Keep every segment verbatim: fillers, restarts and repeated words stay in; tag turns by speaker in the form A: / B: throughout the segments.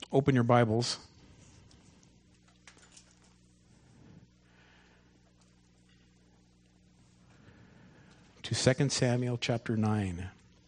A: open your Bibles to Second Samuel chapter nine.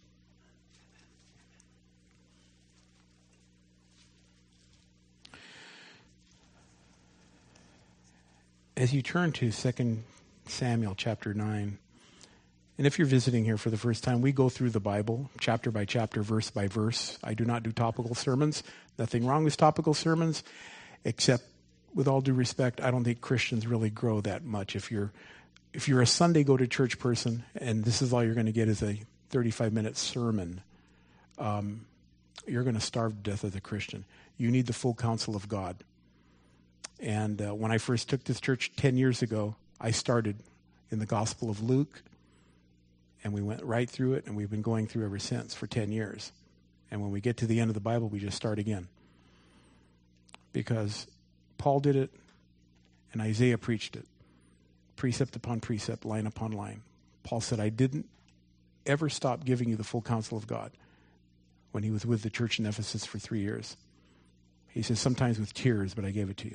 A: As you turn to Second Samuel chapter nine, and if you're visiting here for the first time, we go through the Bible chapter by chapter, verse by verse. I do not do topical sermons. Nothing wrong with topical sermons, except with all due respect, I don't think Christians really grow that much. If you're if you're a Sunday go-to-church person and this is all you're going to get is a thirty-five minute sermon, um, you're going to starve to death as a Christian. You need the full counsel of God. And uh, when I first took this church ten years ago, I started in the Gospel of Luke, and we went right through it, and we've been going through ever since for ten years. And when we get to the end of the Bible, we just start again. Because Paul did it, and Isaiah preached it. Precept upon precept, line upon line. Paul said, I didn't ever stop giving you the full counsel of God when he was with the church in Ephesus for three years. He says, sometimes with tears, but I gave it to you.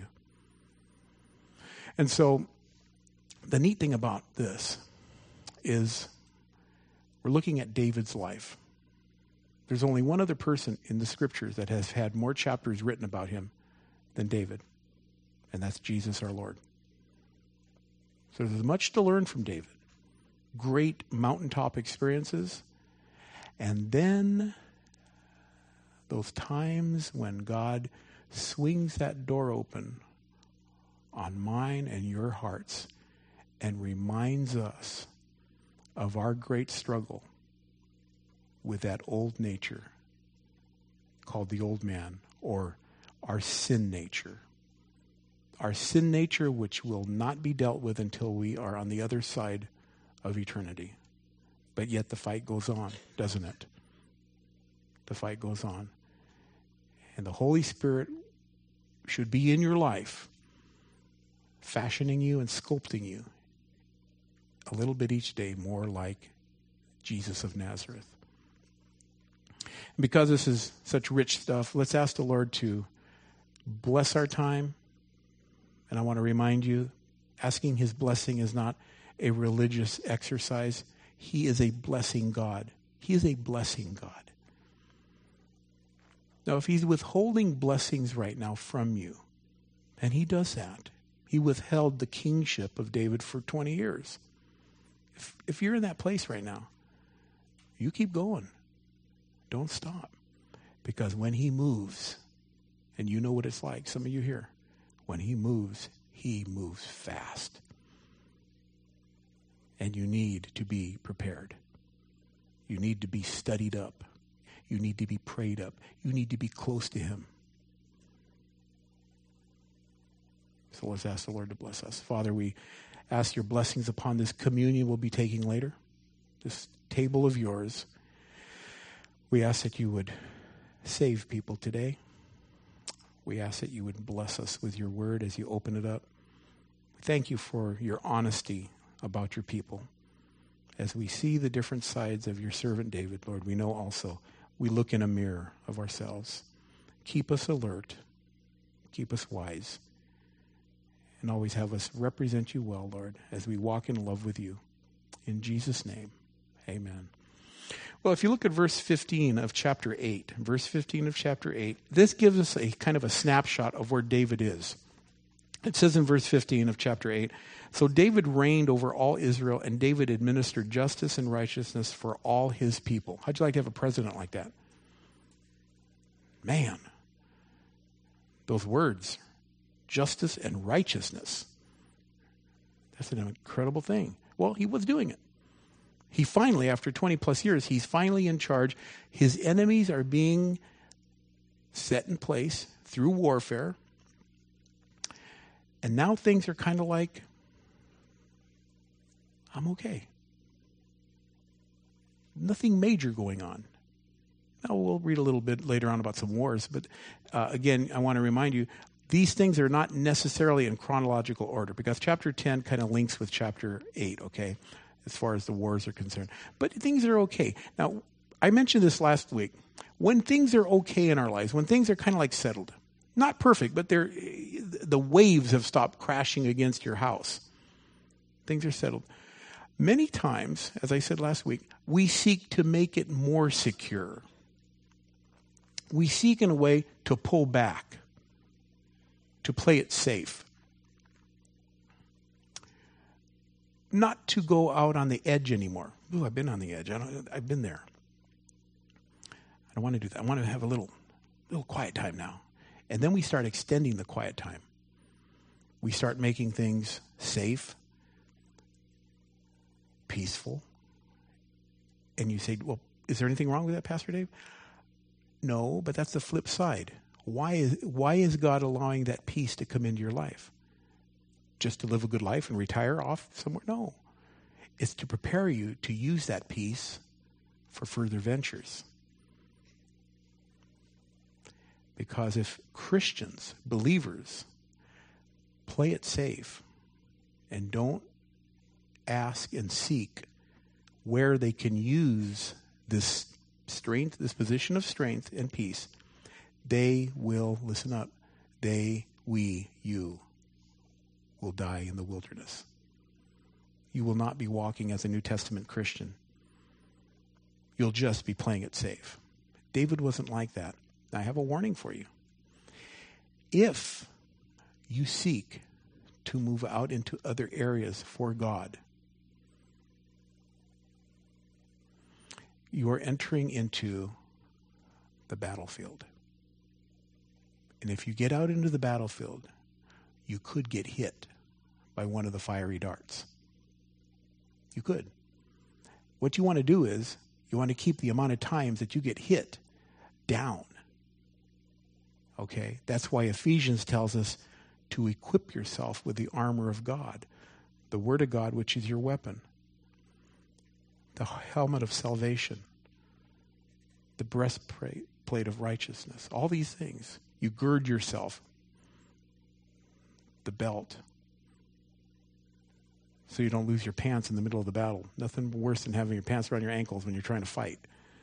A: And so the neat thing about this is we're looking at David's life. There's only one other person in the scriptures that has had more chapters written about him than David, and that's Jesus our Lord. So there's much to learn from David. Great mountaintop experiences, and then those times when God swings that door open on mine and your hearts and reminds us of our great struggle with that old nature called the old man, or our sin nature. Our sin nature, which will not be dealt with until we are on the other side of eternity. But yet the fight goes on, doesn't it? The fight goes on. And the Holy Spirit should be in your life, fashioning you and sculpting you a little bit each day more like Jesus of Nazareth. Because this is such rich stuff, let's ask the Lord to bless our time. And I want to remind you, asking his blessing is not a religious exercise. He is a blessing God. He is a blessing God. Now, if he's withholding blessings right now from you, and he does that, he withheld the kingship of David for twenty years. If, if you're in that place right now, you keep going. Don't stop. Because when he moves, and you know what it's like, some of you here, when he moves, he moves fast. And you need to be prepared. You need to be studied up. You need to be prayed up. You need to be close to him. So let's ask the Lord to bless us. Father, we ask your blessings upon this communion we'll be taking later, this table of yours. We ask that you would save people today. We ask that you would bless us with your word as you open it up. Thank you for your honesty about your people. As we see the different sides of your servant David, Lord, we know also we look in a mirror of ourselves. Keep us alert. Keep us wise. And always have us represent you well, Lord, as we walk in love with you. In Jesus' name, amen. Well, if you look at verse fifteen of chapter eight, verse fifteen of chapter eight, this gives us a kind of a snapshot of where David is. It says in verse fifteen of chapter eight, so David reigned over all Israel, and David administered justice and righteousness for all his people. How'd you like to have a president like that? Man, those words, justice and righteousness. That's an incredible thing. Well, he was doing it. He finally, after twenty plus years, he's finally in charge. His enemies are being set in place through warfare. And now things are kind of like, I'm okay. Nothing major going on. Now, we'll read a little bit later on about some wars. But uh, again, I want to remind you, these things are not necessarily in chronological order, because chapter ten kind of links with chapter eight, okay, as far as the wars are concerned. But things are okay. Now, I mentioned this last week. When things are okay in our lives, when things are kind of like settled, not perfect, but they're, the waves have stopped crashing against your house. Things are settled. Many times, as I said last week, we seek to make it more secure. We seek in a way to pull back, to play it safe. Not to go out on the edge anymore. Ooh, I've been on the edge. I don't, I've been there. I don't want to do that. I want to have a little, little quiet time now. And then we start extending the quiet time. We start making things safe, peaceful. And you say, well, is there anything wrong with that, Pastor Dave? No, but that's the flip side. Why is, why is God allowing that peace to come into your life? Just to live a good life and retire off somewhere? No. It's to prepare you to use that peace for further ventures. Because if Christians, believers, play it safe and don't ask and seek where they can use this strength, this position of strength and peace, they will, listen up, they, we, you, will die in the wilderness. You will not be walking as a New Testament Christian. You'll just be playing it safe. David wasn't like that. I have a warning for you. If you seek to move out into other areas for God, you are entering into the battlefield. And if you get out into the battlefield, you could get hit by one of the fiery darts. You could. What you want to do is, you want to keep the amount of times that you get hit down. Okay? That's why Ephesians tells us to equip yourself with the armor of God, the Word of God, which is your weapon, the helmet of salvation, the breastplate of righteousness, all these things. You gird yourself, the belt, so you don't lose your pants in the middle of the battle. Nothing worse than having your pants around your ankles when you're trying to fight.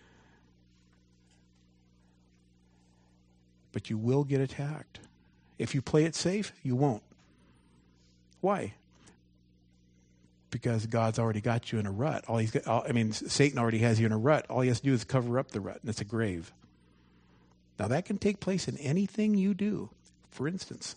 A: But you will get attacked. If you play it safe, you won't. Why? Because God's already got you in a rut. All he's got, all, I mean, Satan already has you in a rut. All he has to do is cover up the rut, and it's a grave. Now, that can take place in anything you do. For instance,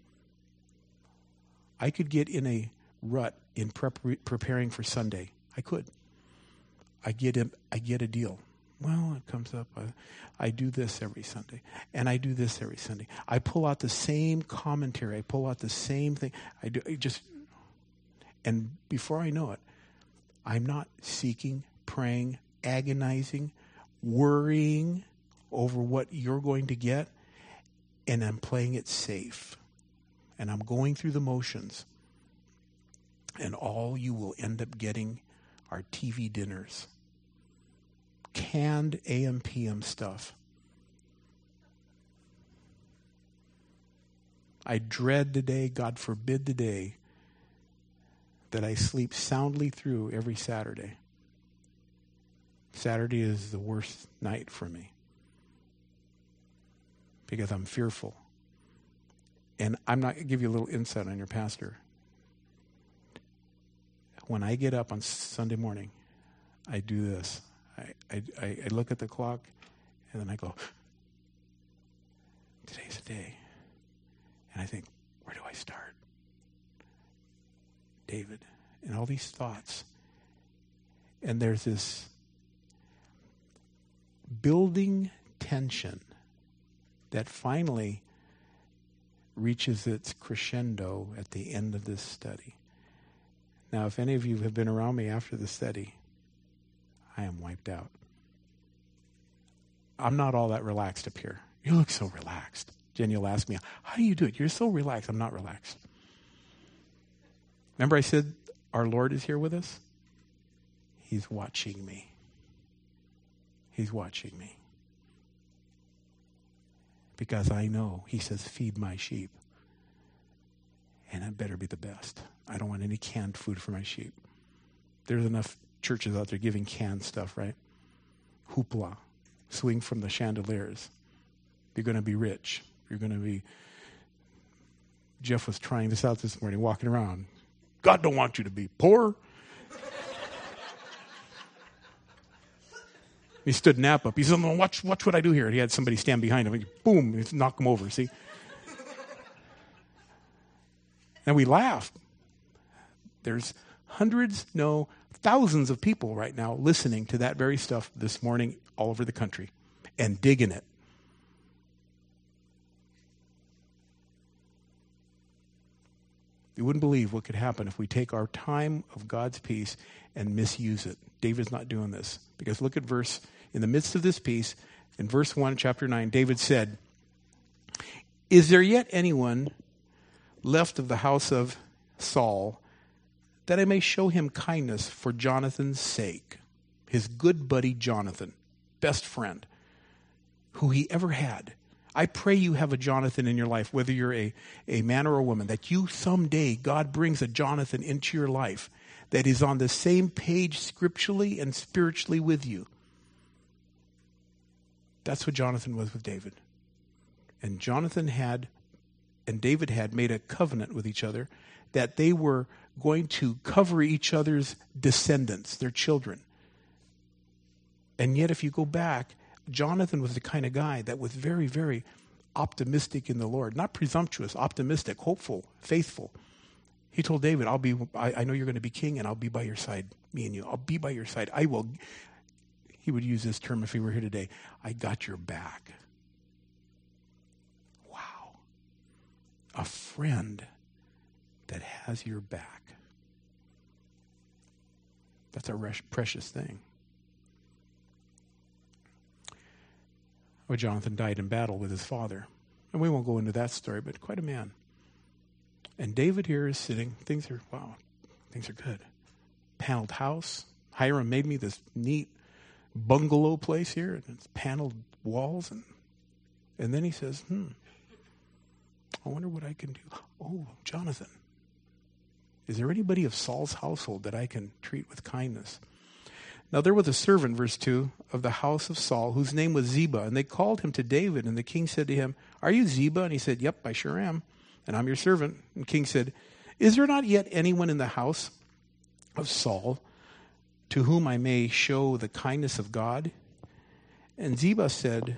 A: I could get in a rut in prep- preparing for Sunday. I could. I get a, I get a deal. Well, it comes up. I, I do this every Sunday, and I do this every Sunday. I pull out the same commentary. I pull out the same thing. I do I just, and before I know it, I'm not seeking, praying, agonizing, worrying over what you're going to get, and I'm playing it safe, and I'm going through the motions, and all you will end up getting are T V dinners. Canned A M P M stuff. I dread the day, God forbid the day, that I sleep soundly through every Saturday. Saturday is the worst night for me because I'm fearful. And I'm not going to give you a little insight on your pastor. When I get up on Sunday morning, I do this. I, I, I look at the clock, and then I go, today's the day. And I think, where do I start? David. And all these thoughts. And there's this building tension that finally reaches its crescendo at the end of this study. Now, if any of you have been around me after the study, I am wiped out. I'm not all that relaxed up here. You look so relaxed. Jen, you'll ask me, how do you do it? You're so relaxed. I'm not relaxed. Remember I said our Lord is here with us? He's watching me. He's watching me. Because I know, he says, feed my sheep. And it better be the best. I don't want any canned food for my sheep. There's enough churches out there giving canned stuff, right? Hoopla. swing from the chandeliers. You're going to be rich. You're going to be... Jeff was trying this out this morning, walking around. God don't want you to be poor. He stood Nap up. He said, no, watch, watch what I do here. And he had somebody stand behind him. And boom, he knock him over, see? And we laughed. There's hundreds, no, thousands of people right now listening to that very stuff this morning all over the country and digging it. You wouldn't believe what could happen if we take our time of God's peace and misuse it. David's not doing this. Because look at verse, in the midst of this peace, in verse one, chapter nine, David said, is there yet anyone left of the house of Saul, that I may show him kindness for Jonathan's sake? His good buddy Jonathan, best friend, who he ever had. I pray you have a Jonathan in your life, whether you're a, a man or a woman, that you someday, God brings a Jonathan into your life that is on the same page scripturally and spiritually with you. That's what Jonathan was with David. And Jonathan had, and David had made a covenant with each other that they were going to cover each other's descendants, their children. And yet if you go back, Jonathan was the kind of guy that was very, very optimistic in the Lord. Not presumptuous, optimistic, hopeful, faithful. He told David, I'll be, I, I know you're going to be king, and I'll be by your side, me and you. I'll be by your side. I will, he would use this term if he were here today, I got your back. Wow. A friend that has your back. That's a resh, precious thing. Well, Jonathan died in battle with his father. And we won't go into that story, but quite a man. And David here is sitting. Things are, wow, things are good. Paneled house. Hiram made me this neat bungalow place here. And it's paneled walls. And, and then he says, hmm, I wonder what I can do. Oh, Jonathan. Is there anybody of Saul's household that I can treat with kindness? Now there was a servant, verse two, of the house of Saul, whose name was Ziba, and they called him to David, and the king said to him, are you Ziba? And he said, yep, I sure am, and I'm your servant. And the king said, is there not yet anyone in the house of Saul to whom I may show the kindness of God? And Ziba said,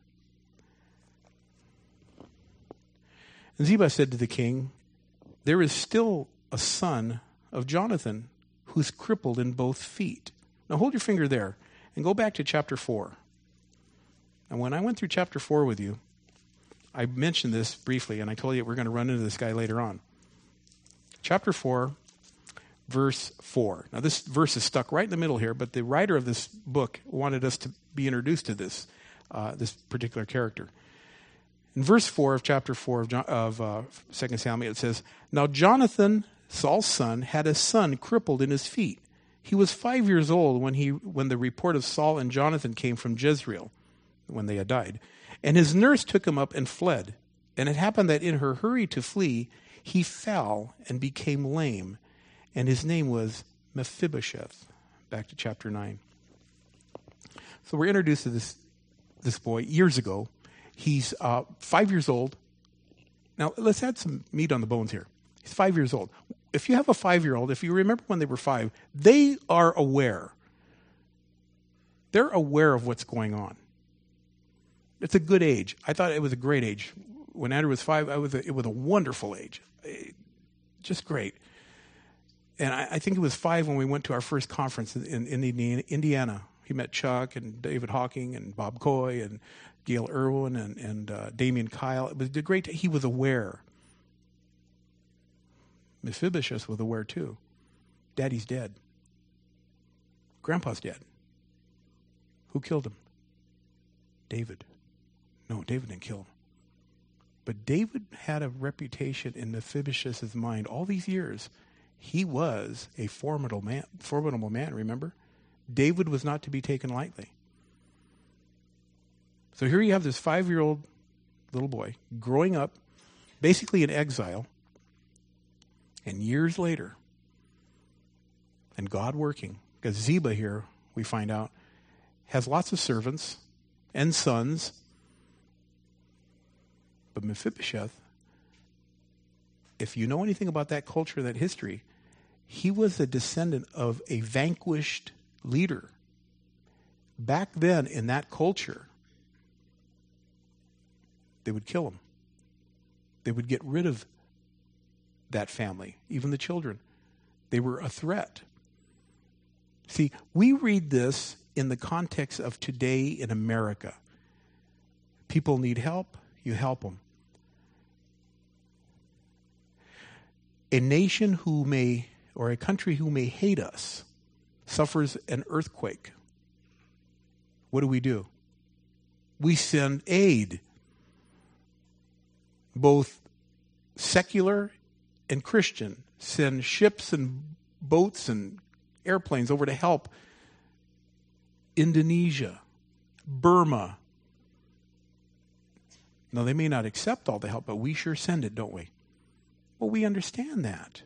A: and Ziba said to the king, there is still a son of Jonathan who's crippled in both feet. Now hold your finger there and go back to chapter four. And when I went through chapter four with you, I mentioned this briefly, and I told you we're going to run into this guy later on. Chapter four, verse four. Now this verse is stuck right in the middle here, but the writer of this book wanted us to be introduced to this, uh, this particular character. In verse four of chapter four of, John, of uh, Second Samuel, it says, now Jonathan, Saul's son, had a son crippled in his feet. He was five years old when he when the report of Saul and Jonathan came from Jezreel, when they had died. And his nurse took him up and fled. And it happened that in her hurry to flee, he fell and became lame. And his name was Mephibosheth. Back to chapter nine. So we're introduced to this, this boy years ago. He's uh, five years old. Now, let's add some meat on the bones here. He's five years old. If you have a five-year-old, if you remember when they were five, they are aware. They're aware of what's going on. It's a good age. I thought it was a great age. When Andrew was five, I was a, it was a wonderful age. Just great. And I, I think it was five when we went to our first conference in, in, in Indiana. He met Chuck and David Hawking and Bob Coy and Gail Irwin and, and uh, Damian Kyle. It was great. He was aware. Mephibosheth was aware too. Daddy's dead. Grandpa's dead. Who killed him? David. No, David didn't kill him. But David had a reputation in Mephibosheth's mind all these years. He was a formidable man, formidable man, remember? David was not to be taken lightly. So here you have this five-year-old little boy growing up, basically in exile, and years later, and God working, because Ziba here, we find out, has lots of servants, and sons. But Mephibosheth, if you know anything about that culture, that history, he was a descendant of a vanquished leader. Back then, in that culture, they would kill him. They would get rid of that family, even the children. They were a threat. See, we read this in the context of today in America. People need help, you help them. A nation who may, or a country who may hate us, suffers an earthquake. What do we do? We send aid, both secular and Christian, send ships and boats and airplanes over to help Indonesia, Burma. Now, they may not accept all the help, but we sure send it, don't we? Well, we understand that.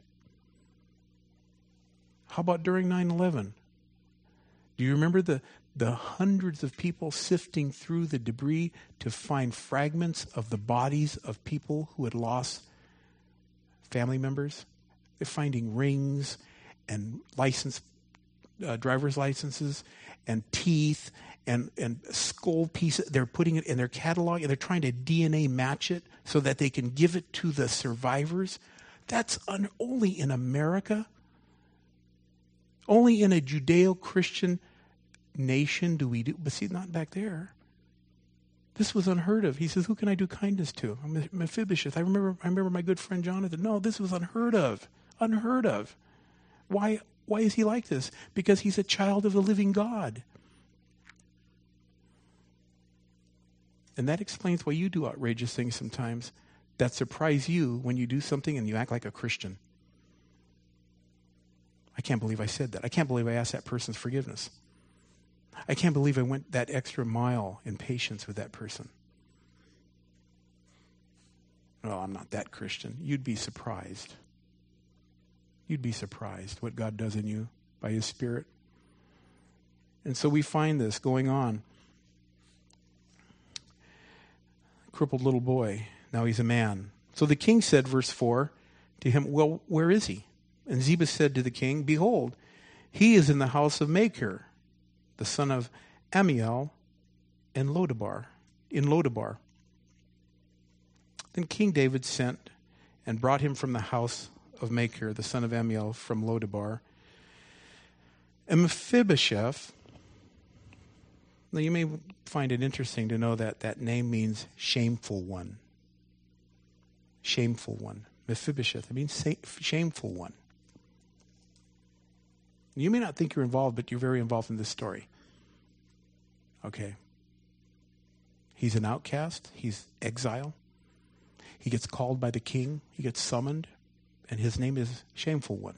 A: How about during nine eleven? Do you remember the, the hundreds of people sifting through the debris to find fragments of the bodies of people who had lost family members? They're finding rings and license, uh, driver's licenses and teeth and, and skull pieces. They're putting it in their catalog and they're trying to D N A match it so that they can give it to the survivors. That's un- only in America. Only in a Judeo-Christian nation do we do, but see, not back there. This was unheard of. He says, who can I do kindness to? I'm Mephibosheth. I remember I remember my good friend Jonathan. No, this was unheard of. Unheard of. Why, why is he like this? Because he's a child of the living God. And that explains why you do outrageous things sometimes that surprise you when you do something and you act like a Christian. I can't believe I said that. I can't believe I asked that person's forgiveness. I can't believe I went that extra mile in patience with that person. Oh, I'm not that Christian. You'd be surprised. You'd be surprised what God does in you by His Spirit. And so we find this going on. Crippled little boy, now he's a man. So the king said, verse four, to him, well, where is he? And Ziba said to the king, behold, he is in the house of Machir, the son of Ammiel, in Lodabar, in Lodabar. Then King David sent and brought him from the house of Machir, the son of Ammiel, from Lodabar. And Mephibosheth, now you may find it interesting to know that that name means shameful one. Shameful one. Mephibosheth, it means shameful one. You may not think you're involved, but you're very involved in this story. Okay. He's an outcast. He's exile. He gets called by the king. He gets summoned. And his name is Shameful One.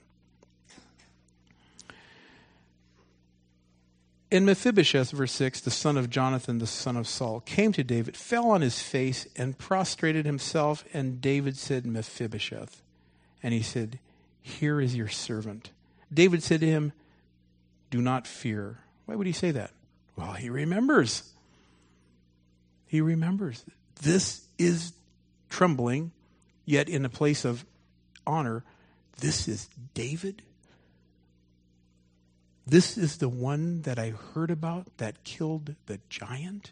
A: In Mephibosheth, verse six, the son of Jonathan, the son of Saul, came to David, fell on his face, and prostrated himself. And David said, Mephibosheth. And he said, here is your servant. David said to him, do not fear. Why would he say that? Well, he remembers. He remembers. This is trembling, yet in a place of honor. This is David. This is the one that I heard about that killed the giant.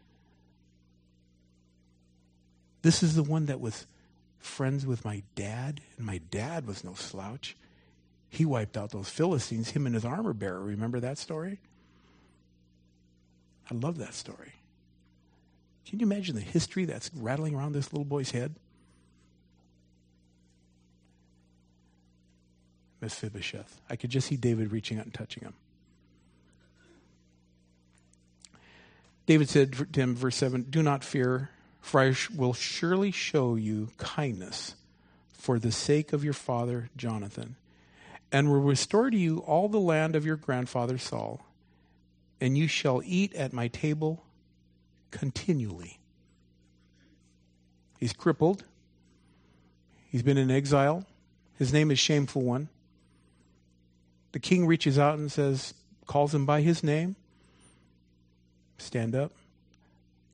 A: This is the one that was friends with my dad, and my dad was no slouch. He wiped out those Philistines, him and his armor bearer. Remember that story? I love that story. Can you imagine the history that's rattling around this little boy's head? Mephibosheth. I could just see David reaching out and touching him. David said to him, verse seven, do not fear, for I will surely show you kindness for the sake of your father Jonathan, and will restore to you all the land of your grandfather Saul, and you shall eat at my table continually. He's crippled. He's been in exile. His name is Shameful One. The king reaches out and says, calls him by his name. Stand up.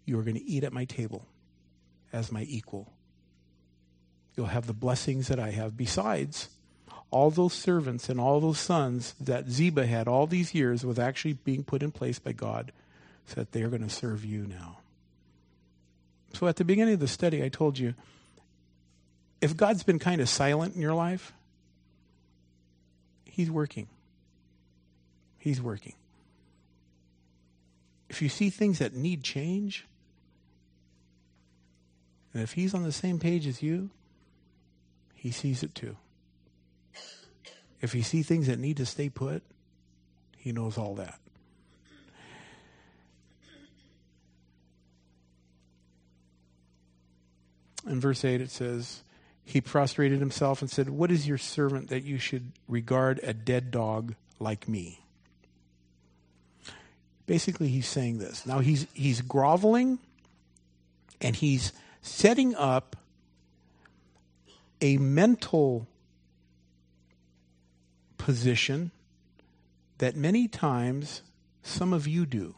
A: you are going to eat at my table as my equal. You'll have the blessings that I have. Besides, all those servants and all those sons that Ziba had all these years was actually being put in place by God so that they're going to serve you now. So at the beginning of the study, I told you, if God's been kind of silent in your life, he's working. He's working. If you see things that need change, and if he's on the same page as you, he sees it too. If you see things that need to stay put, he knows all that. In verse eight it says, he prostrated himself and said, what is your servant that you should regard a dead dog like me? Basically, he's saying this. Now, he's he's groveling, and he's setting up a mental position that many times some of you do.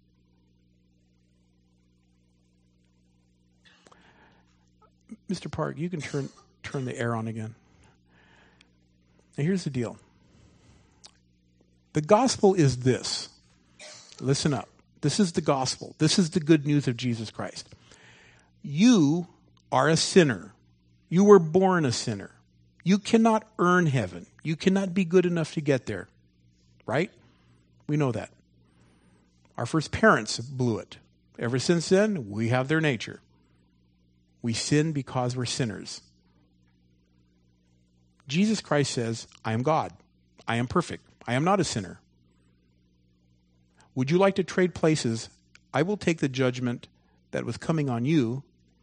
A: Mister Park, you can turn turn the air on again. Now here's the deal. The gospel is this. Listen up. This is the gospel. This is the good news of Jesus Christ. You are a sinner. You were born a sinner. You cannot earn heaven. You cannot be good enough to get there. Right? We know that. Our first parents blew it. Ever since then, we have their nature. We sin because we're sinners. Jesus Christ says, I am God. I am perfect. I am not a sinner. Would you like to trade places? I will take the judgment that was coming on you,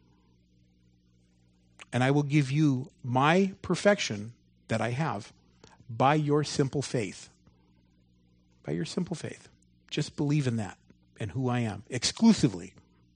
A: and I will give you my perfection that I have by your simple faith. By your simple faith. Just believe in that and who I am exclusively.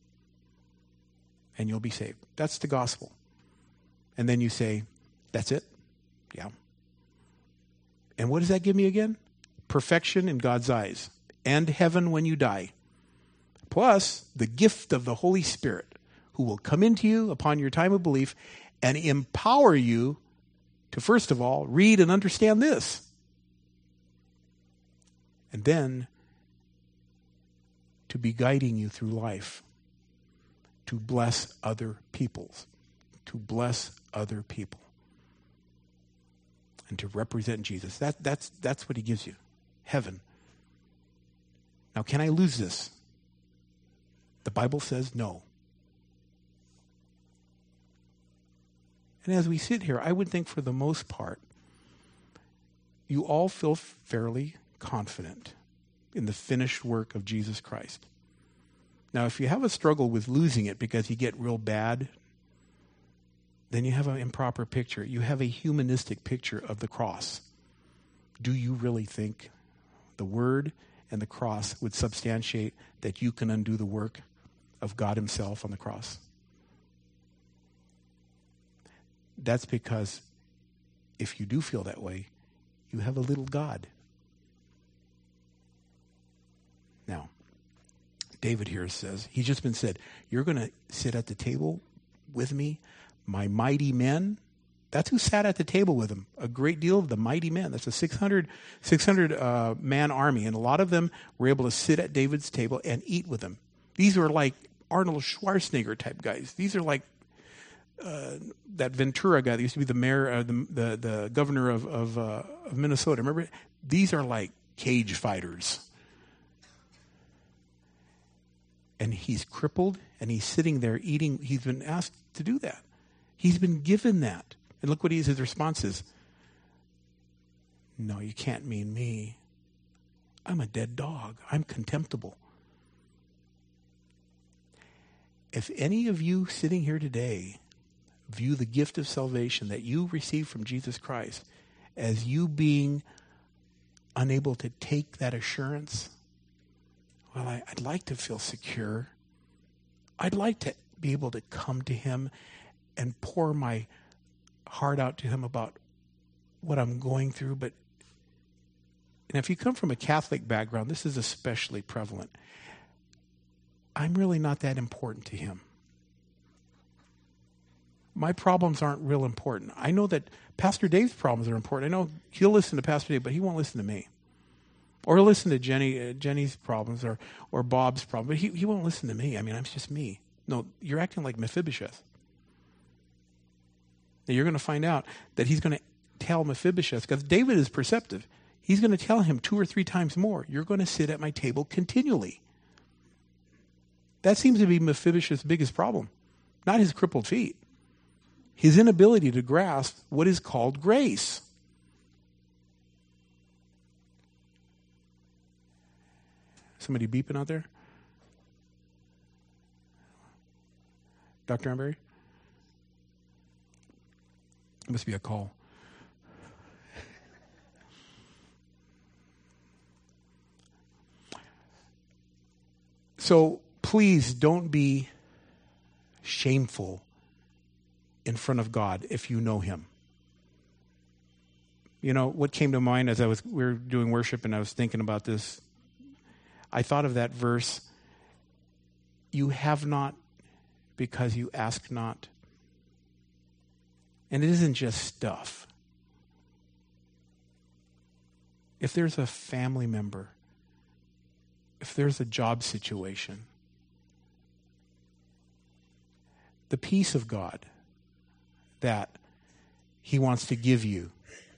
A: And you'll be saved. That's the gospel. And then you say, that's it? Yeah. And what does that give me again? Perfection in God's eyes. And heaven when you die. Plus, the gift of the Holy Spirit, who will come into you upon your time of belief and empower you to, first of all, read and understand this. And then to be guiding you through life. To bless other peoples. To bless other people. And to represent Jesus. That, that's, that's what he gives you. Heaven. Now, can I lose this? The Bible says no. And as we sit here, I would think for the most part, you all feel fairly confident in the finished work of Jesus Christ. Now, if you have a struggle with losing it because you get real bad, then you have an improper picture. You have a humanistic picture of the cross. Do you really think the Word and the cross would substantiate that you can undo the work of God himself on the cross? That's because if you do feel that way, you have a little God. Now, David here says, he's just been said, you're going to sit at the table with me, my mighty men. That's who sat at the table with him. A great deal of the mighty men. That's a six hundred, six hundred uh, man army. And a lot of them were able to sit at David's table and eat with him. These were like Arnold Schwarzenegger type guys. These are like uh, that Ventura guy that used to be the mayor, uh, the, the the governor of of, uh, of Minnesota. Remember? These are like cage fighters. And he's crippled, and he's sitting there eating. He's been asked to do that. He's been given that. And look what his response is. No, you can't mean me. I'm a dead dog. I'm contemptible. If any of you sitting here today view the gift of salvation that you received from Jesus Christ as you being unable to take that assurance, well, I, I'd like to feel secure. I'd like to be able to come to him and pour my heart out to him about what I'm going through. But and if you come from a Catholic background, this is especially prevalent. I'm really not that important to him. My problems aren't real important. I know that Pastor Dave's problems are important. I know he'll listen to Pastor Dave, but he won't listen to me. Or he'll listen to Jenny, uh, Jenny's problems or, or Bob's problems, but he, he won't listen to me. I mean, I'm just me. No, you're acting like Mephibosheth. Now you're going to find out that he's going to tell Mephibosheth, because David is perceptive. He's going to tell him two or three times more, you're going to sit at my table continually. That seems to be Mephibosheth's biggest problem, not his crippled feet. His inability to grasp what is called grace. Somebody beeping out there? Doctor Amberry? It must be a call. So please don't be shameful in front of God if you know him. You know, what came to mind as I was we were doing worship and I was thinking about this, I thought of that verse, you have not because you ask not. And it isn't just stuff. If there's a family member, if there's a job situation, the peace of God that he wants to give you.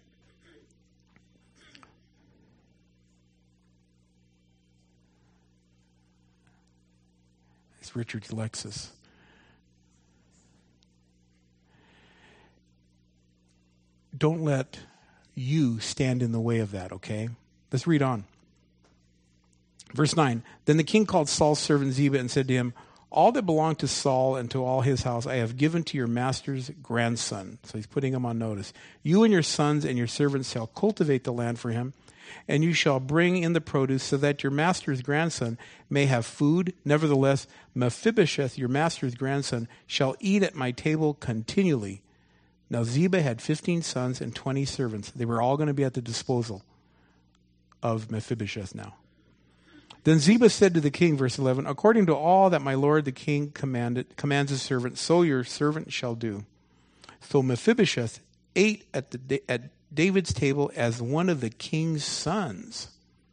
A: It's Richard Lexus. Don't let you stand in the way of that, okay? Let's read on. Verse nine, then the king called Saul's servant Ziba and said to him, all that belonged to Saul and to all his house I have given to your master's grandson. So he's putting him on notice. You and your sons and your servants shall cultivate the land for him, and you shall bring in the produce so that your master's grandson may have food. Nevertheless, Mephibosheth, your master's grandson, shall eat at my table continually. Now Ziba had fifteen sons and twenty servants. They were all going to be at the disposal of Mephibosheth now. Then Ziba said to the king, verse eleven, according to all that my lord the king commanded, commands his servant, so your servant shall do. So Mephibosheth ate at, the, at David's table as one of the king's sons.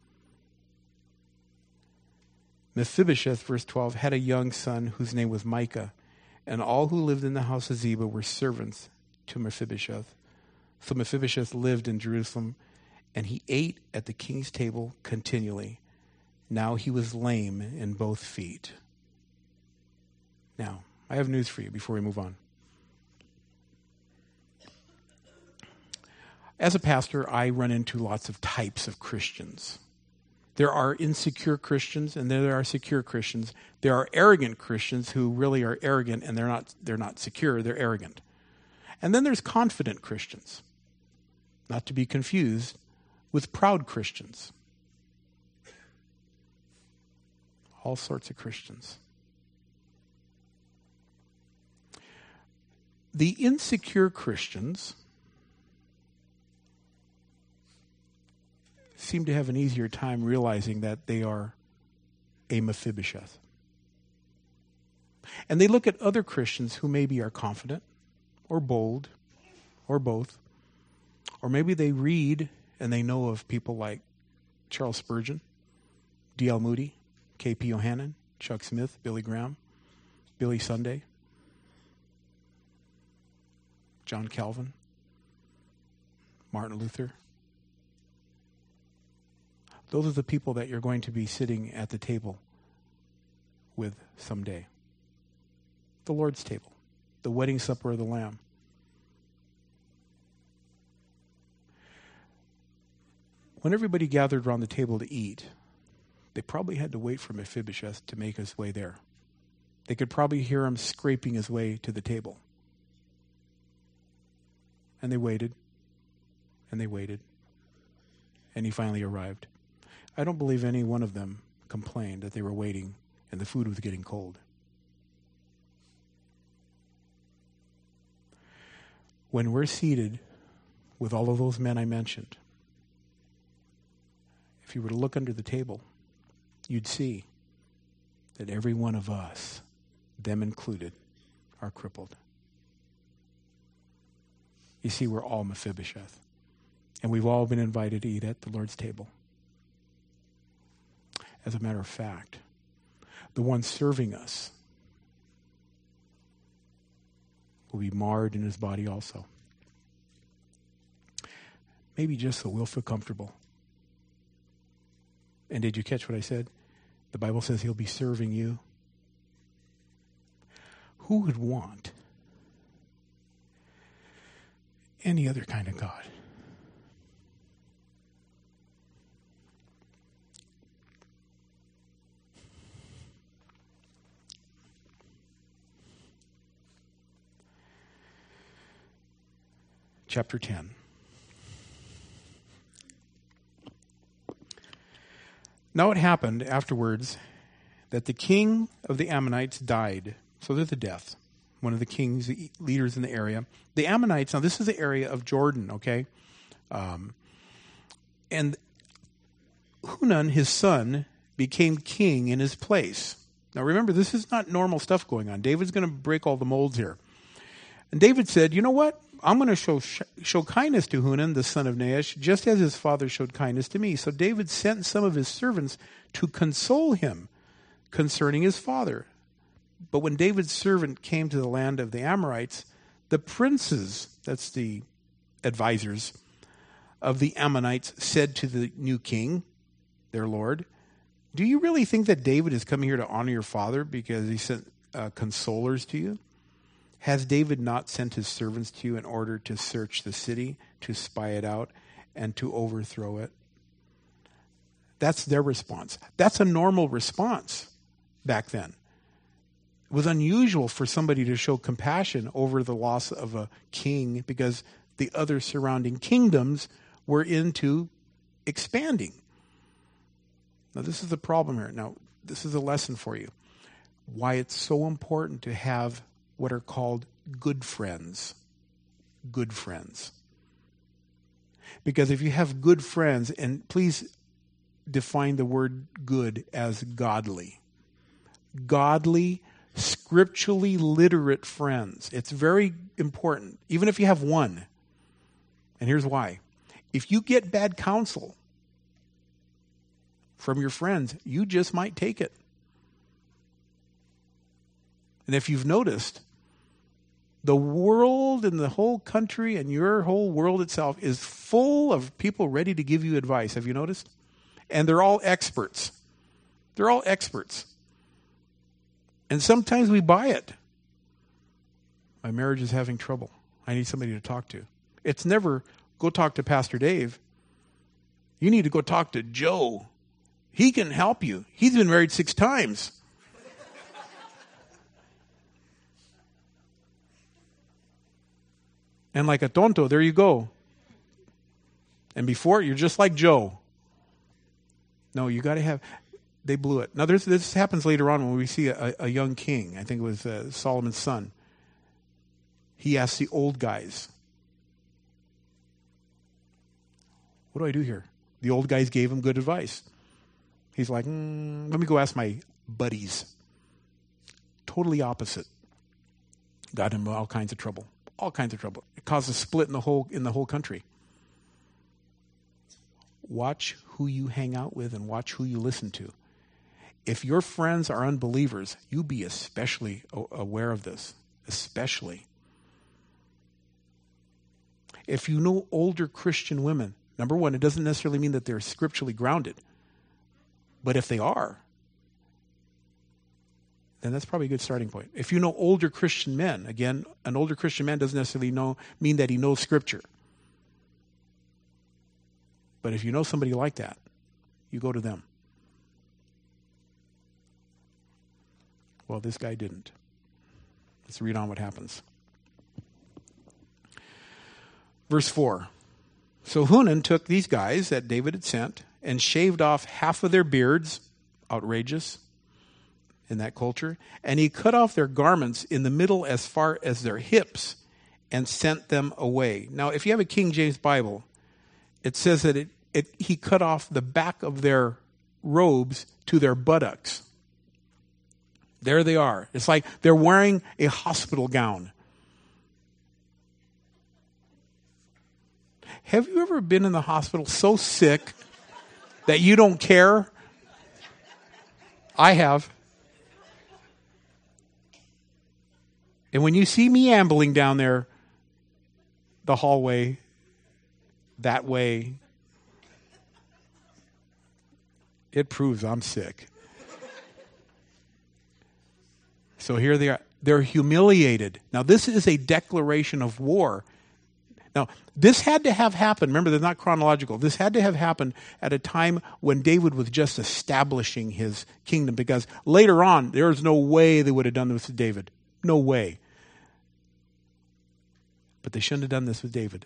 A: Mephibosheth, verse twelve, had a young son whose name was Micah, and all who lived in the house of Ziba were servants to Mephibosheth. So Mephibosheth lived in Jerusalem, and he ate at the king's table continually. Now he was lame in both feet. Now, I have news for you before we move on. As a pastor, I run into lots of types of Christians. There are insecure Christians and there are secure Christians. There are arrogant Christians who really are arrogant and they're not they're not secure, they're arrogant. And then there's confident Christians, not to be confused with proud Christians. All sorts of Christians. The insecure Christians seem to have an easier time realizing that they are a Mephibosheth. And they look at other Christians who maybe are confident or bold or both. Or maybe they read and they know of people like Charles Spurgeon, D L Moody, K P Yohannan, Chuck Smith, Billy Graham, Billy Sunday, John Calvin, Martin Luther. Those are the people that you're going to be sitting at the table with someday. The Lord's table, the wedding supper of the Lamb. When everybody gathered around the table to eat, they probably had to wait for Mephibosheth to make his way there. They could probably hear him scraping his way to the table. And they waited, and they waited, and he finally arrived. I don't believe any one of them complained that they were waiting and the food was getting cold. When we're seated with all of those men I mentioned, if you were to look under the table, you'd see that every one of us, them included, are crippled. You see, we're all Mephibosheth. And we've all been invited to eat at the Lord's table. As a matter of fact, the one serving us will be marred in his body also. Maybe just so we'll feel comfortable. And did you catch what I said? The Bible says he'll be serving you. Who would want any other kind of God? Chapter ten. Now it happened afterwards that the king of the Ammonites died. So there's the death. One of the kings, the leaders in the area. The Ammonites, now this is the area of Jordan, okay? Um, and Hunan, his son, became king in his place. Now remember, this is not normal stuff going on. David's going to break all the molds here. And David said, you know what? I'm going to show show kindness to Hunan, the son of Nahash, just as his father showed kindness to me. So David sent some of his servants to console him concerning his father. But when David's servant came to the land of the Amorites, the princes, that's the advisors of the Ammonites, said to the new king, their lord, do you really think that David is coming here to honor your father because he sent uh, consolers to you? Has David not sent his servants to you in order to search the city, to spy it out, and to overthrow it? That's their response. That's a normal response back then. It was unusual for somebody to show compassion over the loss of a king because the other surrounding kingdoms were into expanding. Now, this is the problem here. Now, this is a lesson for you. Why it's so important to have what are called good friends. Good friends. Because if you have good friends, and please define the word good as godly. Godly, scripturally literate friends. It's very important, even if you have one. And here's why. If you get bad counsel from your friends, you just might take it. And if you've noticed, the world and the whole country and your whole world itself is full of people ready to give you advice. Have you noticed? And they're all experts. They're all experts. And sometimes we buy it. My marriage is having trouble. I need somebody to talk to. It's never, go talk to Pastor Dave. You need to go talk to Joe. He can help you. He's been married six times. And like a tonto, there you go. And before, you're just like Joe. No, you got to have, they blew it. Now, there's, this happens later on when we see a, a young king. I think it was uh, Solomon's son. He asked the old guys, what do I do here? The old guys gave him good advice. He's like, mm, let me go ask my buddies. Totally opposite. Got him all kinds of trouble. All kinds of trouble. It caused a split in the whole in the whole country. Watch who you hang out with and watch who you listen to. If your friends are unbelievers, you be especially aware of this. Especially. If you know older Christian women, number one, it doesn't necessarily mean that they're scripturally grounded. But if they are, then that's probably a good starting point. If you know older Christian men, again, an older Christian man doesn't necessarily know mean that he knows Scripture. But if you know somebody like that, you go to them. Well, this guy didn't. Let's read on what happens. Verse four. So Hunan took these guys that David had sent and shaved off half of their beards, outrageous in that culture, and he cut off their garments in the middle as far as their hips and sent them away. Now, if you have a King James Bible, it says that it, it he cut off the back of their robes to their buttocks. There they are. It's like they're wearing a hospital gown. Have you ever been in the hospital so sick that you don't care? I have. And when you see me ambling down there, the hallway, that way, it proves I'm sick. So here they are. They're humiliated. Now, this is a declaration of war. Now, this had to have happened. Remember, they're not chronological. This had to have happened at a time when David was just establishing his kingdom, because later on, there's no way they would have done this with David. No way. But they shouldn't have done this with David.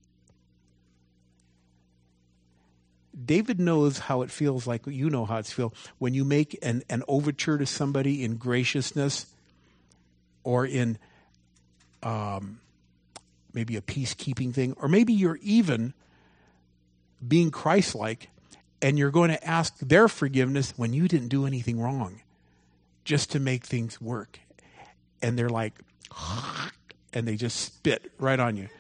A: David knows how it feels like, you know how it feels, when you make an, an overture to somebody in graciousness or in um, maybe a peacekeeping thing, or maybe you're even being Christ-like and you're going to ask their forgiveness when you didn't do anything wrong, just to make things work. And they're like, and they just spit right on you.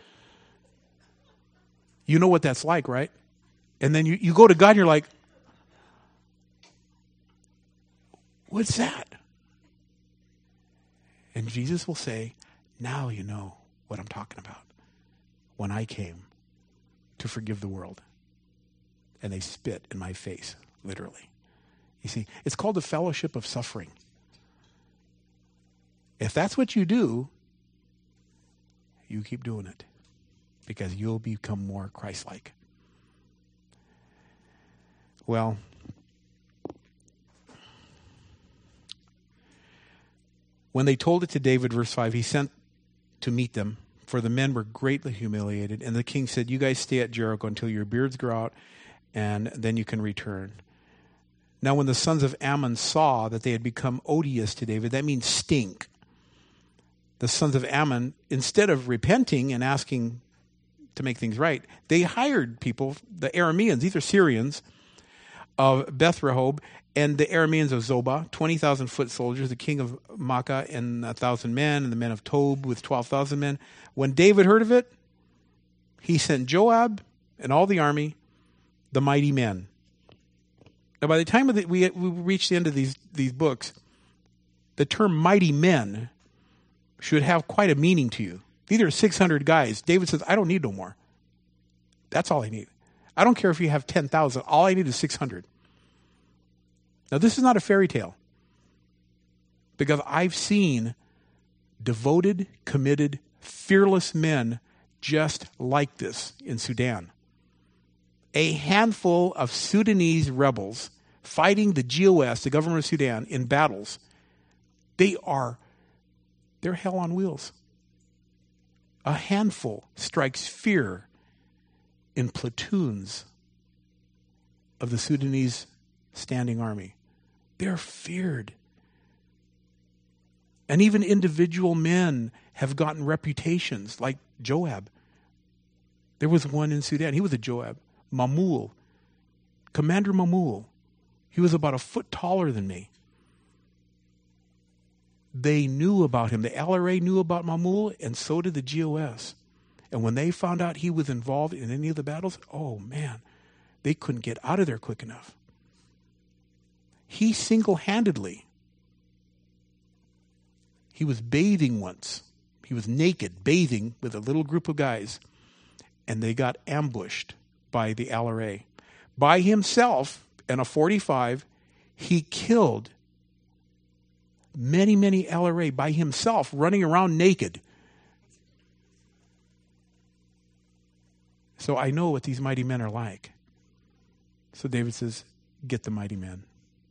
A: You know what that's like, right? And then you, you go to God and you're like, what's that? And Jesus will say, now you know what I'm talking about. When I came to forgive the world. And they spit in my face, literally. You see, it's called the fellowship of suffering. If that's what you do, you keep doing it. Because you'll become more Christ-like. Well, when they told it to David, verse five, he sent to meet them, for the men were greatly humiliated. And the king said, you guys stay at Jericho until your beards grow out, and then you can return. Now when the sons of Ammon saw that they had become odious to David, that means stink. The sons of Ammon, instead of repenting and asking to make things right, they hired people, the Arameans, these are Syrians, of Beth Rehob, and the Arameans of Zobah, twenty thousand foot soldiers, the king of Makkah and a thousand men, and the men of Tob with twelve thousand men. When David heard of it, he sent Joab and all the army, the mighty men. Now, by the time of the, we, we reach the end of these, these books, the term mighty men should have quite a meaning to you. These are six hundred guys. David says, I don't need no more. That's all I need. I don't care if you have ten thousand. All I need is six hundred. Now, this is not a fairy tale. Because I've seen devoted, committed, fearless men just like this in Sudan. A handful of Sudanese rebels fighting the G O S, the government of Sudan, in battles. They are, they're hell on wheels. A handful strikes fear in platoons of the Sudanese standing army. They're feared. And even individual men have gotten reputations, like Joab. There was one in Sudan. He was a Joab. Mamul. Commander Mamul. He was about a foot taller than me. They knew about him. The L R A knew about Mamul, and so did the G O S. And when they found out he was involved in any of the battles, oh man, they couldn't get out of there quick enough. He single-handedly, he was bathing once. He was naked, bathing with a little group of guys, and they got ambushed by the L R A. By himself, in a forty-five, he killed many, many L R A by himself, running around naked. So I know what these mighty men are like. So David says, get the mighty men.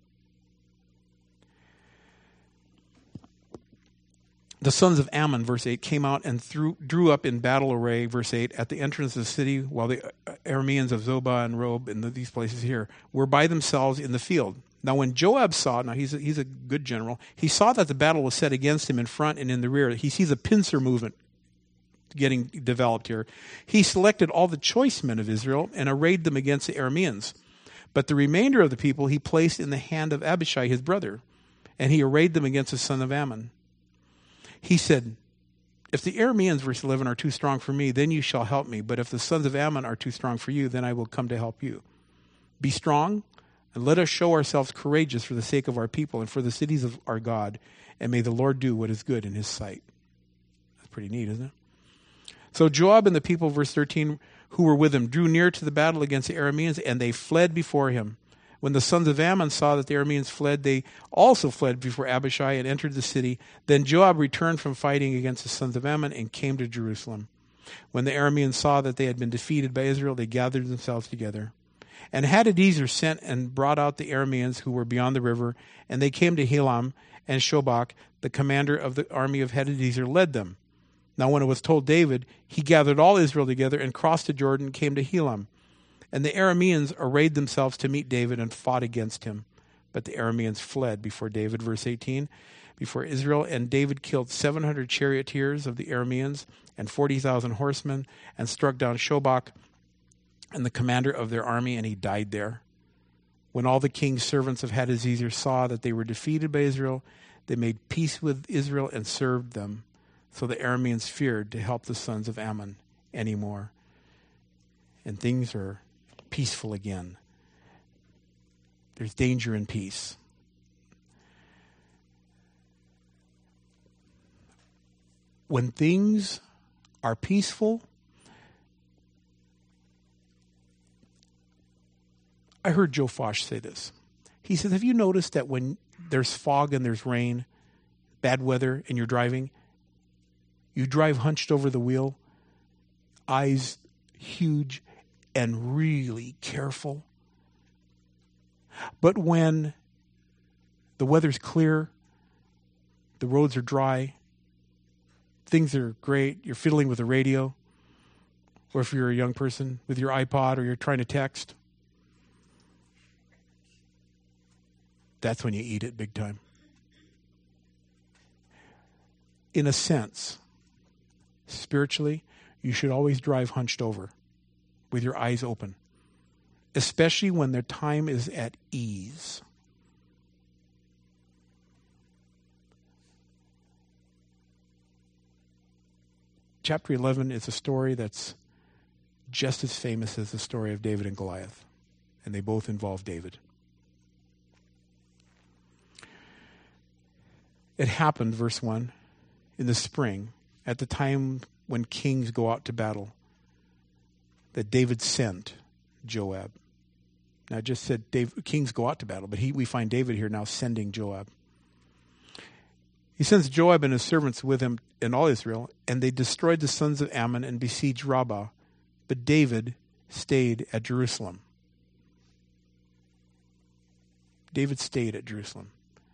A: The sons of Ammon, verse eight, came out and threw, drew up in battle array, verse eight, at the entrance of the city, while the Arameans of Zobah and Rob, and these places here, were by themselves in the field. Now when Joab saw, now he's a, he's a good general, he saw that the battle was set against him in front and in the rear. He sees a pincer movement getting developed here. He selected all the choice men of Israel and arrayed them against the Arameans. But the remainder of the people he placed in the hand of Abishai, his brother. and he arrayed them against the son of Ammon. He said, if the Arameans, verse eleven, are too strong for me, then you shall help me. But if the sons of Ammon are too strong for you, then I will come to help you. Be strong, and let us show ourselves courageous for the sake of our people and for the cities of our God, and may the Lord do what is good in his sight. That's pretty neat, isn't it? So Joab and the people, verse thirteen, who were with him, drew near to the battle against the Arameans, and they fled before him. When the sons of Ammon saw that the Arameans fled, they also fled before Abishai and entered the city. Then Joab returned from fighting against the sons of Ammon and came to Jerusalem. When the Arameans saw that they had been defeated by Israel, they gathered themselves together. And Hadadezer sent and brought out the Arameans who were beyond the river, and they came to Helam, and Shobach, the commander of the army of Hadadezer, led them. Now when it was told David, he gathered all Israel together and crossed the Jordan and came to Helam. And the Arameans arrayed themselves to meet David and fought against him. But the Arameans fled before David, verse eighteen, before Israel. And David killed seven hundred charioteers of the Arameans and forty thousand horsemen, and struck down Shobach and the commander of their army, and he died there. When all the king's servants of Hadadezer saw that they were defeated by Israel, they made peace with Israel and served them. So the Arameans feared to help the sons of Ammon anymore. And things are peaceful again. There's danger in peace. When things are peaceful, I heard Joe Fosh say this. He says, have you noticed that when there's fog and there's rain, bad weather, and you're driving, you drive hunched over the wheel, eyes huge, and really careful. But when the weather's clear, the roads are dry, things are great, you're fiddling with the radio, or if you're a young person, with your iPod, or you're trying to text, that's when you eat it big time. In a sense, spiritually, you should always drive hunched over with your eyes open, especially when their time is at ease. Chapter eleven is a story that's just as famous as the story of David and Goliath, and they both involve David. It happened, verse one, in the spring, at the time when kings go out to battle, that David sent Joab. Now, I just said Dave, kings go out to battle, but he, we find David here now sending Joab. He sends Joab and his servants with him and all Israel, and they destroyed the sons of Ammon and besieged Rabbah. But David stayed at Jerusalem. David stayed at Jerusalem.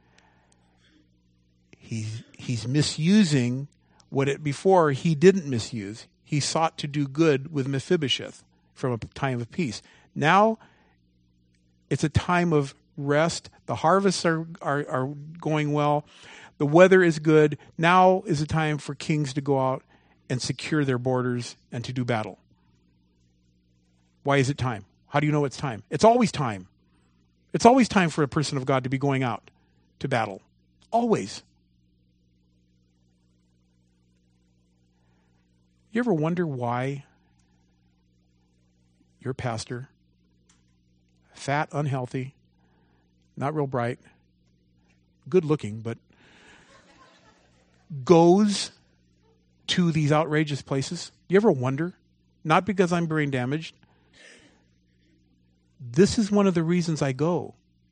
A: He's, he's misusing what it before he didn't misuse. He sought to do good with Mephibosheth from a time of peace. Now it's a time of rest. The harvests are, are, are going well. The weather is good. Now is a time for kings to go out and secure their borders and to do battle. Why is it time? How do you know it's time? It's always time. It's always time for a person of God to be going out to battle. Always. You ever wonder why your pastor, fat, unhealthy, not real bright, good looking, but goes to these outrageous places? You ever wonder? Not because I'm brain damaged. This is one of the reasons I go.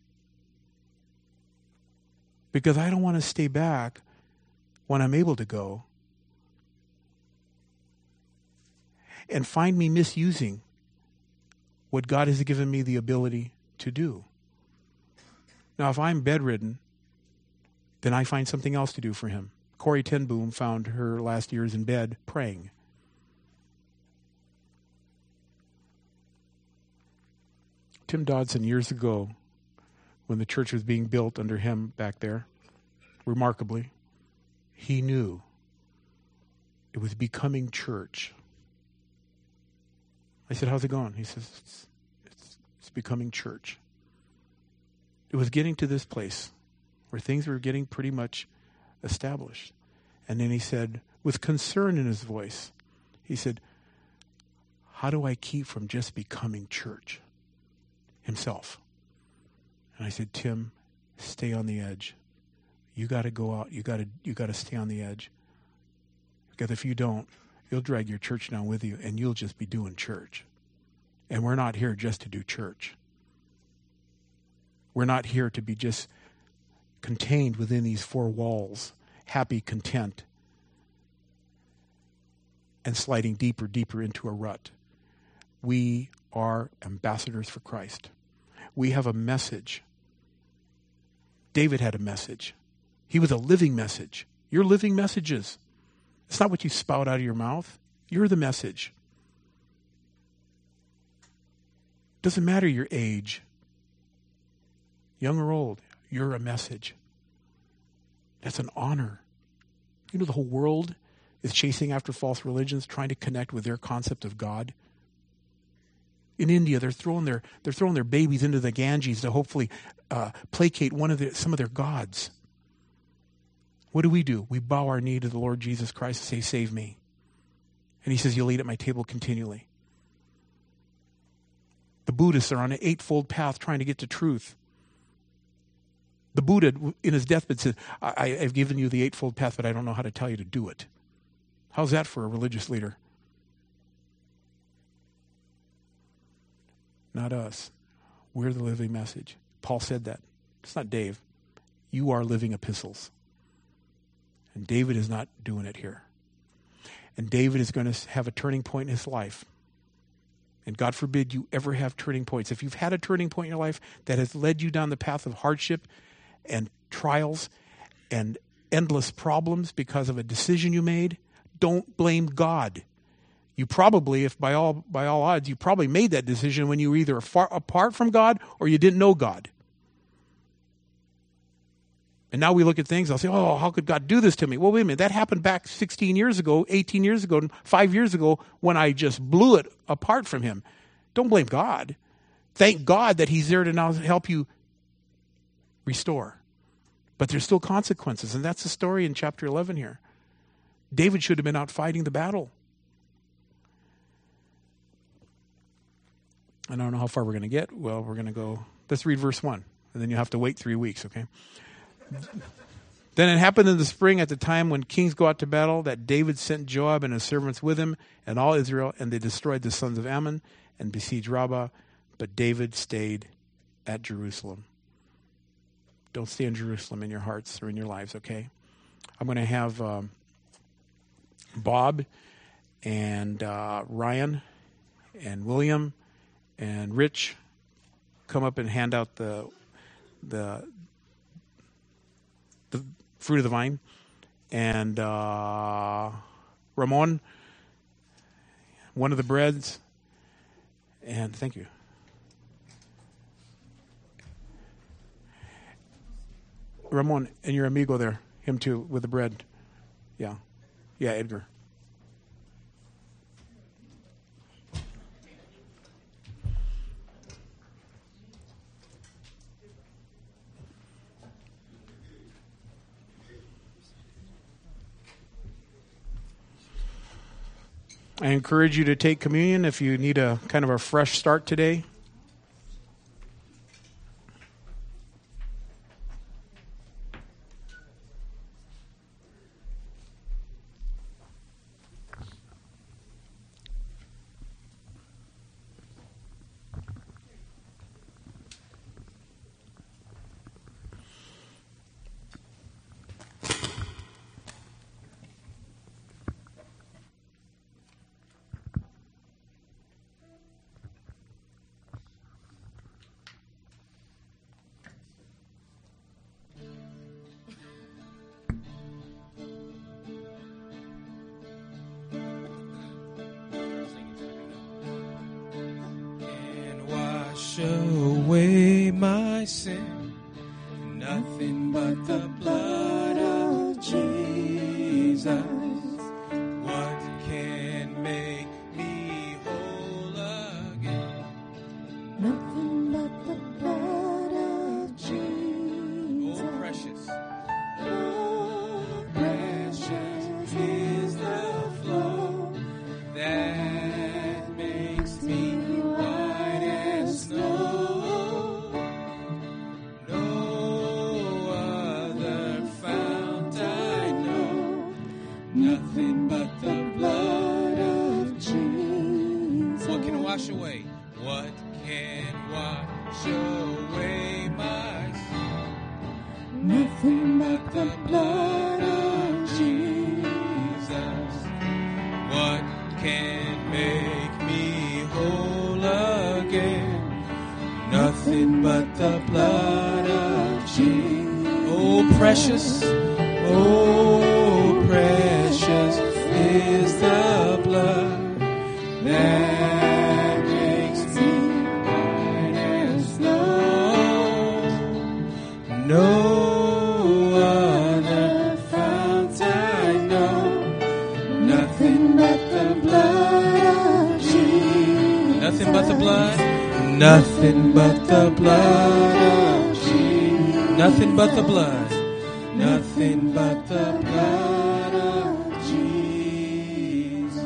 A: Because I don't want to stay back when I'm able to go and find me misusing what God has given me the ability to do. Now, if I'm bedridden, then I find something else to do for him. Corrie ten Boom found her last years in bed praying. Tim Dodson, years ago, when the church was being built under him back there, remarkably, he knew it was becoming church. I said, how's it going? He says, it's, it's, it's becoming church. It was getting to this place where things were getting pretty much established. And then he said, with concern in his voice, he said, how do I keep from just becoming church himself? And I said, Tim, stay on the edge. You got to go out. You got to you got to stay on the edge. Because if you don't, you'll drag your church down with you, and you'll just be doing church. And we're not here just to do church. We're not here to be just contained within these four walls, happy, content, and sliding deeper, deeper into a rut. We are ambassadors for Christ. We have a message. David had a message. He was a living message. You're living messages. It's not what you spout out of your mouth. You're the message. Doesn't matter your age, young or old, you're a message. That's an honor. You know, the whole world is chasing after false religions, trying to connect with their concept of God. In India, they're throwing their they're throwing their babies into the Ganges to hopefully uh, placate one of the, some of their gods. What do we do? We bow our knee to the Lord Jesus Christ and say, "Save me." And He says, "You'll eat at my table continually." The Buddhists are on an eightfold path trying to get to truth. The Buddha, in his deathbed, said, I, I've given you the eightfold path, but I don't know how to tell you to do it. How's that for a religious leader? Not us. We're the living message. Paul said that. It's not Dave. You are living epistles. And David is not doing it here. And David is going to have a turning point in his life. And God forbid you ever have turning points. If you've had a turning point in your life that has led you down the path of hardship and trials and endless problems because of a decision you made, don't blame God. You probably, if by all by all odds, you probably made that decision when you were either far apart from God or you didn't know God. And now we look at things, I'll say, oh, how could God do this to me? Well, wait a minute, that happened back sixteen years ago, eighteen years ago, five years ago when I just blew it apart from Him. Don't blame God. Thank God that He's there to now help you restore. But there's still consequences, and that's the story in chapter eleven here. David should have been out fighting the battle. I don't know how far we're going to get. Well, we're going to go, let's read verse one, and then you have to wait three weeks, okay? Then it happened in the spring at the time when kings go out to battle that David sent Joab and his servants with him and all Israel, and they destroyed the sons of Ammon and besieged Rabbah. But David stayed at Jerusalem. Don't stay in Jerusalem in your hearts or in your lives, okay? I'm going to have um, Bob and uh, Ryan and William and Rich come up and hand out the the the fruit of the vine, and uh, Ramon, one of the breads, and thank you. Ramon, and your amigo there, him too, with the bread. Yeah. Yeah, Edgar. I encourage you to take communion if you need a kind of a fresh start today.
B: Away my sin, nothing but the blood of Jesus. What can make me whole again? Nothing but the blood of Jesus. Oh, precious. wash away? What can wash away my sin?
C: Nothing but the blood of
B: Jesus. What can make me whole again? Nothing but the blood of Jesus. Oh, precious, oh, precious is the blood that makes me white as snow. No other fount I know. Nothing but the blood of Jesus. Nothing but the blood. Nothing but the blood of Jesus. Nothing but the blood. Nothing but the blood of Jesus.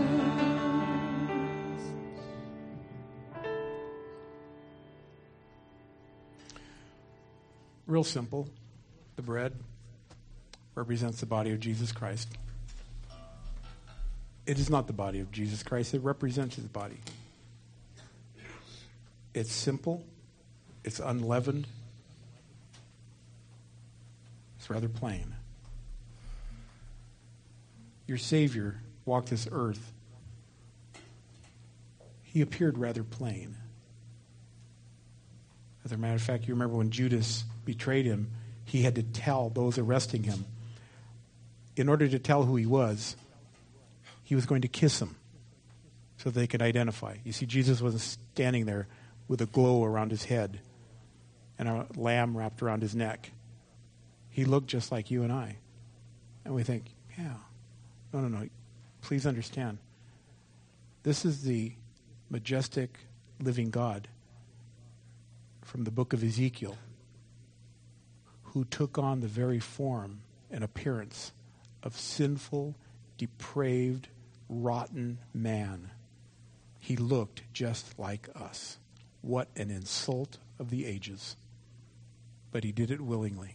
A: Real simple. The bread represents the body of Jesus Christ. It is not the body of Jesus Christ. It represents his body. It's simple. It's unleavened. It's rather plain. Your Savior walked this earth. He appeared rather plain. As a matter of fact, you remember when Judas betrayed him, he had to tell those arresting him, in order to tell who he was, he was going to kiss him so they could identify. You see, Jesus wasn't standing there with a glow around his head and a lamb wrapped around his neck. He looked just like you and I. And we think, yeah, no, no, no. Please understand. This is the majestic living God from the book of Ezekiel, who took on the very form and appearance of sinful, depraved, rotten man. He looked just like us. What an insult of the ages. But he did it willingly.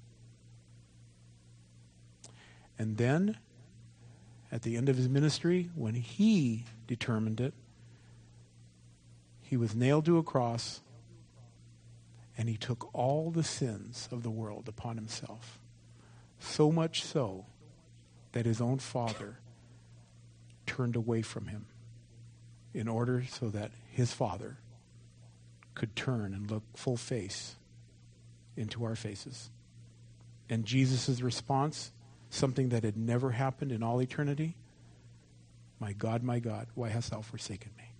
A: And then, at the end of his ministry, when he determined it, he was nailed to a cross, and he took all the sins of the world upon himself. So much so that his own Father turned away from him in order so that his Father could turn and look full face into our faces. And Jesus' response, something that had never happened in all eternity, my God, my God, why hast thou forsaken me?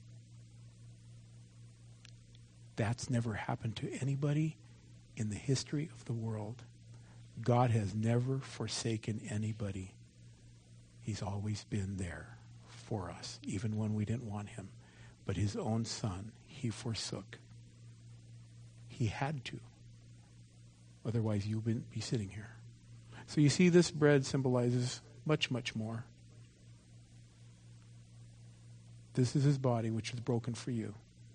A: That's never happened to anybody in the history of the world. God has never forsaken anybody. He's always been there for us, even when we didn't want him. But his own Son, he forsook. He had to. Otherwise, you wouldn't be sitting here. So you see, this bread symbolizes much, much more. This is his body, which is broken for you.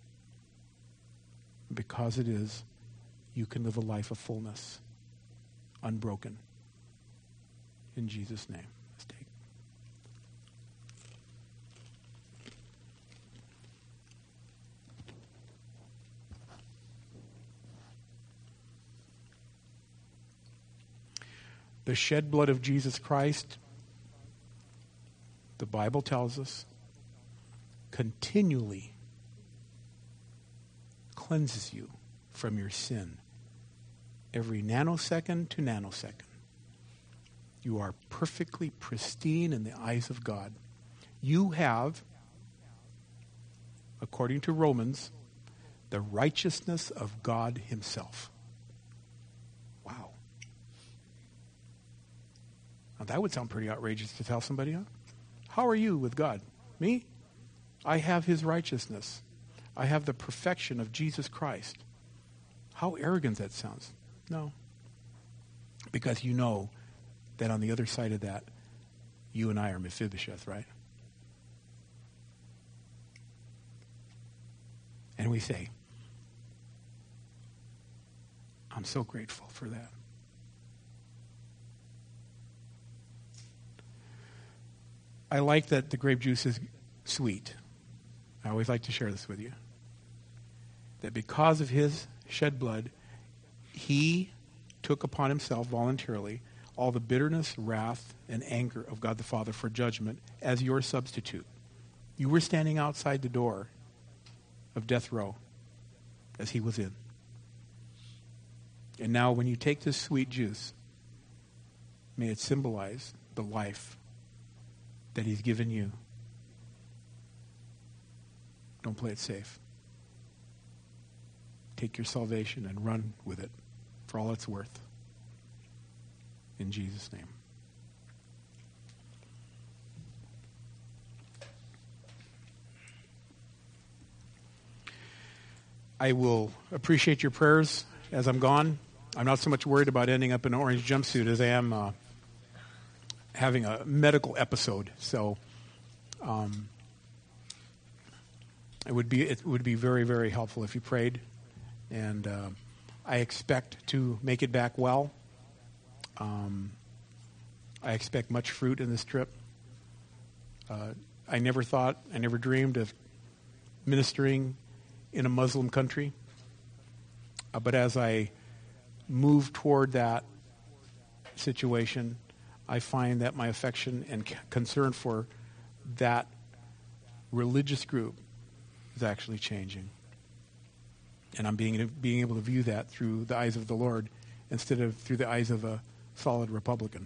A: Because it is, you can live a life of fullness, unbroken. In Jesus' name. Let's take. The shed blood of Jesus Christ, the Bible tells us, continually cleanses you from your sin. Every nanosecond to nanosecond. You are perfectly pristine in the eyes of God. You have, according to Romans, the righteousness of God himself. Wow. Now that would sound pretty outrageous to tell somebody, huh? How are you with God? Me? I have his righteousness. I have the perfection of Jesus Christ. How arrogant that sounds. No. Because you know that on the other side of that, you and I are Mephibosheth, right? And we say, I'm so grateful for that. I like that the grape juice is sweet. I always like to share this with you, that because of his shed blood, he took upon himself voluntarily all the bitterness, wrath, and anger of God the Father for judgment as your substitute. You were standing outside the door of death row as he was in. And now when you take this sweet juice, may it symbolize the life that he's given you. Don't play it safe. Take your salvation and run with it for all it's worth. In Jesus' name. I will appreciate your prayers as I'm gone. I'm not so much worried about ending up in an orange jumpsuit as I am uh, having a medical episode. So um, it would be it would be very, very helpful if you prayed. And uh, I expect to make it back well. Um, I expect much fruit in this trip. Uh, I never thought, I never dreamed of ministering in a Muslim country. Uh, but as I move toward that situation, I find that my affection and c- concern for that religious group is actually changing. And I'm being being able to view that through the eyes of the Lord instead of through the eyes of a solid Republican.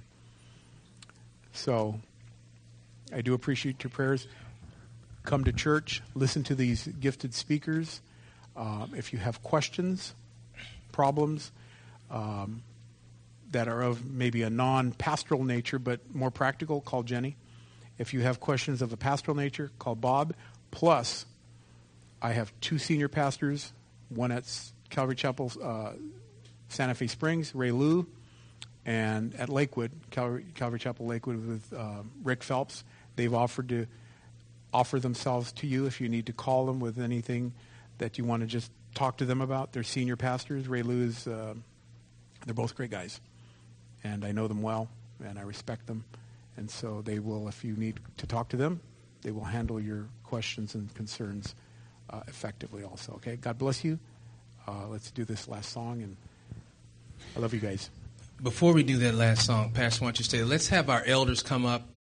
A: So I do appreciate your prayers. Come to church. Listen to these gifted speakers. Um, if you have questions, problems um, that are of maybe a non-pastoral nature but more practical, call Jenny. If you have questions of a pastoral nature, call Bob. Plus, I have two senior pastors, one at Calvary Chapel, uh, Santa Fe Springs, Ray Lou, and at Lakewood, Calvary, Calvary Chapel Lakewood with uh, Rick Phelps. They've offered to offer themselves to you if you need to call them with anything that you want to just talk to them about. They're senior pastors. Ray Lou is, uh, they're both great guys. And I know them well, and I respect them. And so they will, if you need to talk to them, they will handle your questions and concerns uh, effectively also. Okay? God bless you. Uh, let's do this last song, and I love you guys.
B: Before we do that last song, Pastor, why don't you stay? Let's have our elders come up.